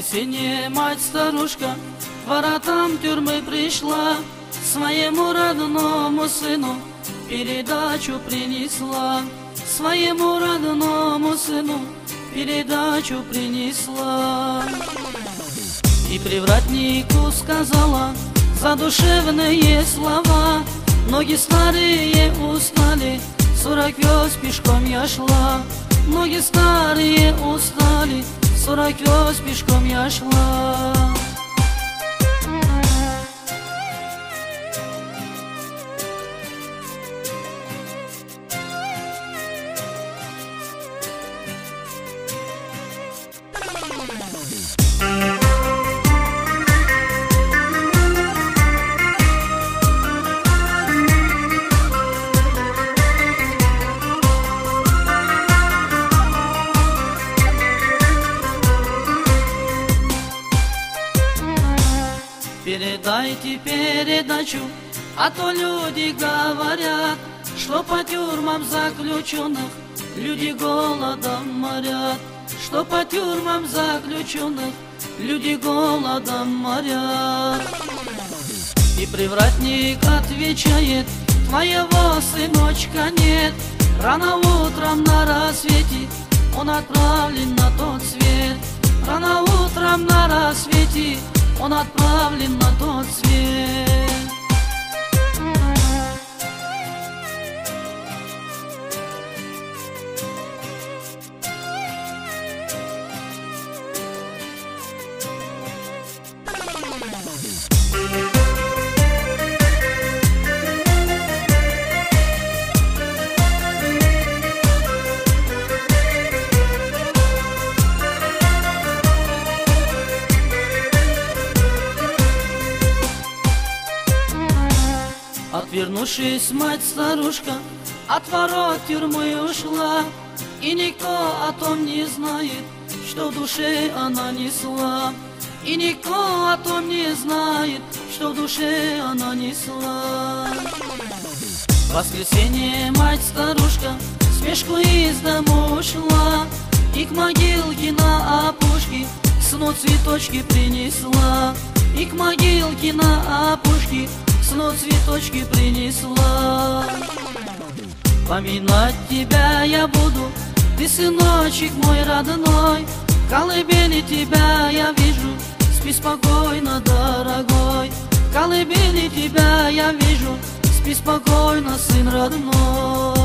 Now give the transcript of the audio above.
воскресенье мать-старушка к воротам тюрьмы пришла, своему родному сыну передачу принесла, своему родному сыну передачу принесла. И привратнику сказала задушевные слова: ноги старые устали, 40 верст пешком я шла. Ноги старые устали, 40 верст пешком я шла. Передайте передачу, а то люди говорят, что по тюрьмам заключенных люди голодом морят, что по тюрьмам заключенных люди голодом морят. И привратник отвечает: твоего сыночка нет, рано утром на рассвете он отправлен на тот свет, рано утром на рассвете он отправлен на тот свет. Отвернувшись, мать-старушка от ворот тюрьмы ушла, и никто о том не знает, что в душе она несла, и никто о том не знает, что в душе она несла. В воскресенье мать-старушка с мешку из дому ушла, и к могилке на опушке сну цветочки принесла, и к могилке на опушке сну цветочки принесла. Поминать тебя я буду, ты, сыночек мой родной, в колыбели тебя я вижу, спи спокойно, дорогой. В колыбели тебя я вижу, спи спокойно, сын родной.